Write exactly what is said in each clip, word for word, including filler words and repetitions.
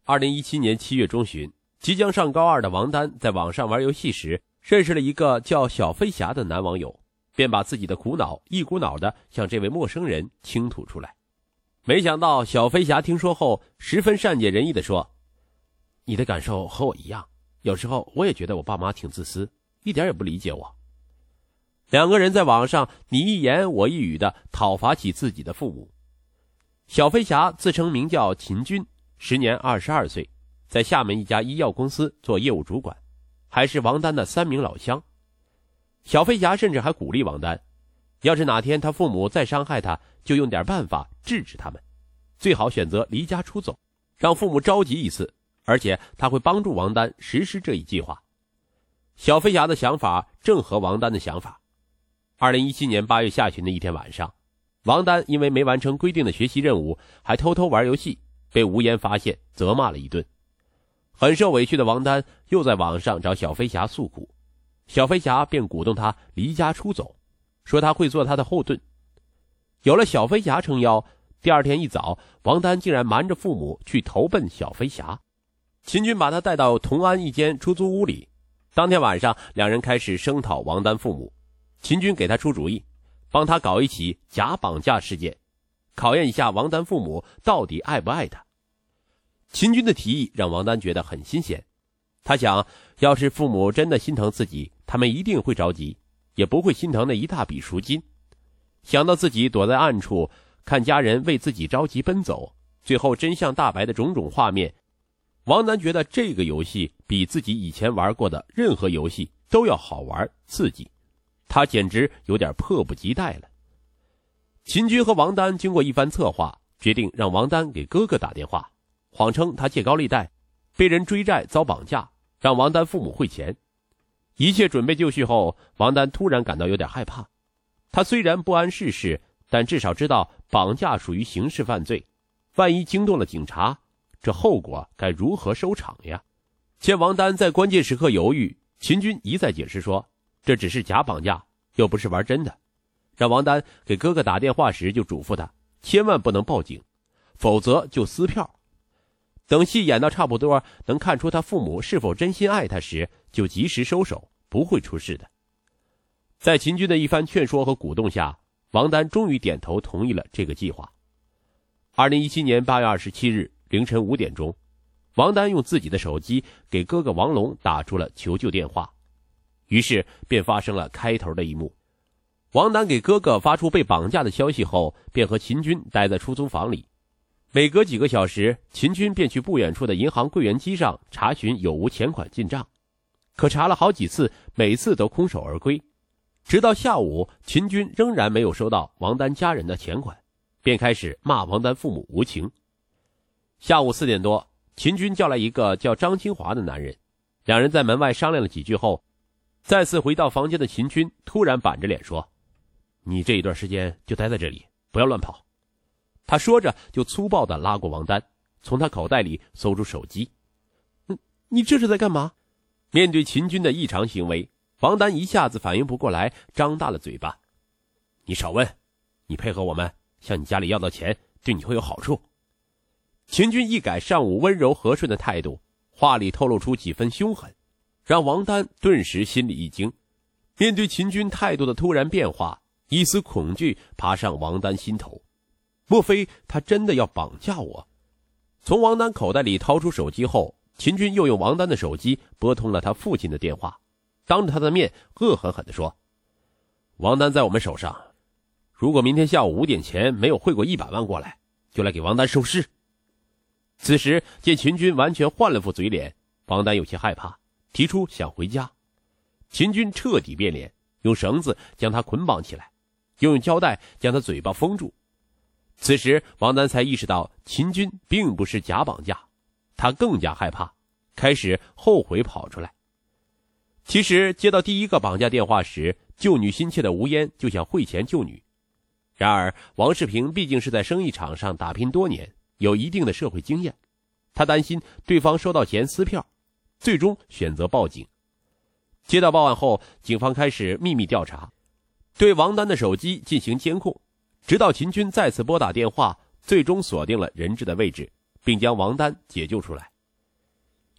二零一七年七月中旬，即将上高二的王丹在网上玩游戏时，认识了一个叫小飞侠的男网友，便把自己的苦恼一股脑地向这位陌生人倾吐出来。没想到小飞侠听说后，十分善解人意地说：“你的感受和我一样，有时候我也觉得我爸妈挺自私，一点也不理解我。”两个人在网上你一言我一语地讨伐起自己的父母。小飞侠自称名叫秦军，时年二十二岁，在厦门一家医药公司做业务主管，还是王丹的三名老乡。小飞侠甚至还鼓励王丹，要是哪天他父母再伤害他，就用点办法制止他们，最好选择离家出走，让父母着急一次，而且他会帮助王丹实施这一计划。小飞侠的想法正合王丹的想法。二零一七年八月下旬的一天晚上，王丹因为没完成规定的学习任务，还偷偷玩游戏，被吴岩发现，责骂了一顿。很受委屈的王丹又在网上找小飞侠诉苦，小飞侠便鼓动他离家出走，说他会做他的后盾。有了小飞侠撑腰，第二天一早，王丹竟然瞒着父母去投奔小飞侠。秦军把他带到同安一间出租屋里，当天晚上两人开始声讨王丹父母。秦军给他出主意，帮他搞一起假绑架事件，考验一下王丹父母到底爱不爱他。秦军的提议让王丹觉得很新鲜，他想，要是父母真的心疼自己，他们一定会着急，也不会心疼那一大笔赎金。想到自己躲在暗处，看家人为自己着急奔走，最后真相大白的种种画面，王丹觉得这个游戏比自己以前玩过的任何游戏都要好玩刺激，他简直有点迫不及待了。秦军和王丹经过一番策划，决定让王丹给哥哥打电话，谎称他借高利贷，被人追债遭绑架，让王丹父母汇钱。一切准备就绪后，王丹突然感到有点害怕。他虽然不谙世事，但至少知道绑架属于刑事犯罪，万一惊动了警察，这后果该如何收场呀？见王丹在关键时刻犹豫，秦军一再解释说，这只是假绑架，又不是玩真的。让王丹给哥哥打电话时就嘱咐他，千万不能报警，否则就撕票。等戏演到差不多，能看出他父母是否真心爱他时，就及时收手，不会出事的。在秦军的一番劝说和鼓动下，王丹终于点头同意了这个计划。二零一七年八月二十七日凌晨五点钟，王丹用自己的手机给哥哥王龙打出了求救电话，于是便发生了开头的一幕。王丹给哥哥发出被绑架的消息后，便和秦军待在出租房里。每隔几个小时，秦军便去不远处的银行柜员机上查询有无钱款进账，可查了好几次，每次都空手而归。直到下午，秦军仍然没有收到王丹家人的钱款，便开始骂王丹父母无情。下午四点多，秦军叫来一个叫张清华的男人，两人在门外商量了几句后，再次回到房间的秦军突然板着脸说，你这一段时间就待在这里，不要乱跑。他说着就粗暴地拉过王丹，从他口袋里搜出手机。嗯，你这是在干嘛？面对秦军的异常行为，王丹一下子反应不过来，张大了嘴巴。你少问，你配合我们，向你家里要到钱，对你会有好处。秦军一改上午温柔和顺的态度，话里透露出几分凶狠，让王丹顿时心里一惊。面对秦军态度的突然变化，一丝恐惧爬上王丹心头。莫非他真的要绑架我？从王丹口袋里掏出手机后，秦军又用王丹的手机拨通了他父亲的电话，当着他的面恶狠狠地说，王丹在我们手上，如果明天下午五点前没有汇过一百万过来，就来给王丹收尸。此时见秦军完全换了副嘴脸，王丹有些害怕，提出想回家。秦军彻底变脸，用绳子将他捆绑起来，又用胶带将他嘴巴封住。此时王丹才意识到秦军并不是假绑架，他更加害怕，开始后悔跑出来。其实接到第一个绑架电话时，救女心切的吴嫣就想汇钱救女。然而王世平毕竟是在生意场上打拼多年，有一定的社会经验，他担心对方收到钱撕票，最终选择报警。接到报案后，警方开始秘密调查，对王丹的手机进行监控，直到秦军再次拨打电话，最终锁定了人质的位置，并将王丹解救出来。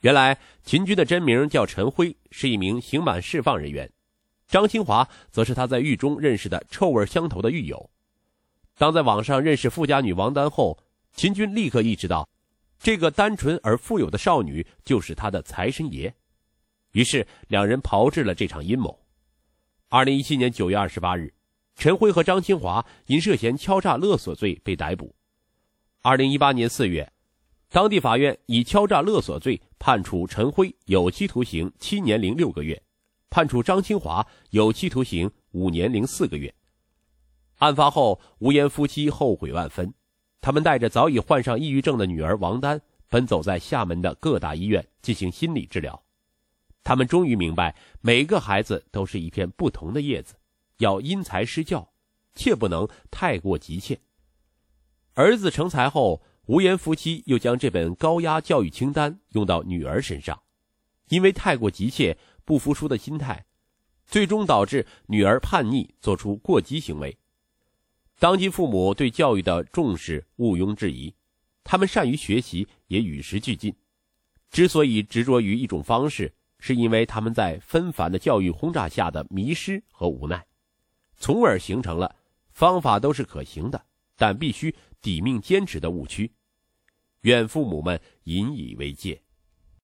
原来秦军的真名叫陈辉，是一名刑满释放人员，张清华则是他在狱中认识的臭味相投的狱友。当在网上认识富家女王丹后，秦军立刻意识到这个单纯而富有的少女就是他的财神爷，于是两人炮制了这场阴谋。二零一七年九月二十八日，陈辉和张清华因涉嫌敲诈勒索罪被逮捕。二零一八年四月，当地法院以敲诈勒索罪判处陈辉有期徒刑七年零六个月，判处张清华有期徒刑五年零四个月。案发后，吴岩夫妻后悔万分，他们带着早已患上抑郁症的女儿王丹，奔走在厦门的各大医院进行心理治疗。他们终于明白，每个孩子都是一片不同的叶子，要因材施教，切不能太过急切。儿子成才后，吴岩夫妻又将这本高压教育清单用到女儿身上，因为太过急切、不服输的心态，最终导致女儿叛逆，做出过激行为。当今父母对教育的重视毋庸置疑，他们善于学习，也与时俱进。之所以执着于一种方式，是因为他们在纷繁的教育轰炸下的迷失和无奈，从而形成了方法都是可行的，但必须抵命坚持的误区。愿父母们引以为戒。